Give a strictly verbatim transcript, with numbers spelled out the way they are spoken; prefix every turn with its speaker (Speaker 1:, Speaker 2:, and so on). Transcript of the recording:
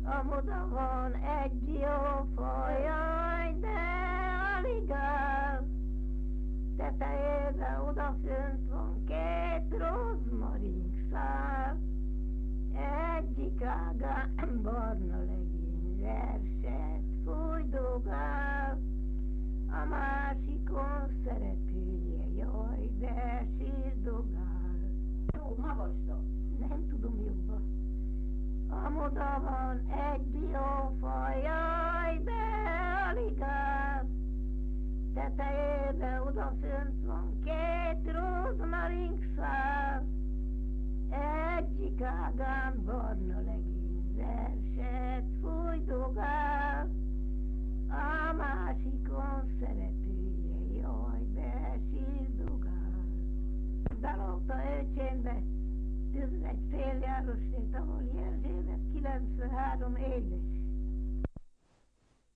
Speaker 1: Amoda van egy diófa, jaj, de alig áll. Tetejére odafönt van két rozmarin szál. Egyik ágán barna legény verset fújdogál. A másikon szerepülje, jaj, de sírdogál.
Speaker 2: Jó, magasra.
Speaker 1: Nem tudom jobban. Amoda van egy diófa, jaj, de alig áll. Tetejére odafönt van két rozmarin szál. Egyik ágán barna legény verset fújdogál. A másikon szerepülje, jaj, de sírdogál. Dalolta öcsémbe, ez egy féljáros lét, ahol Erzsébet kilencvenhárom éves.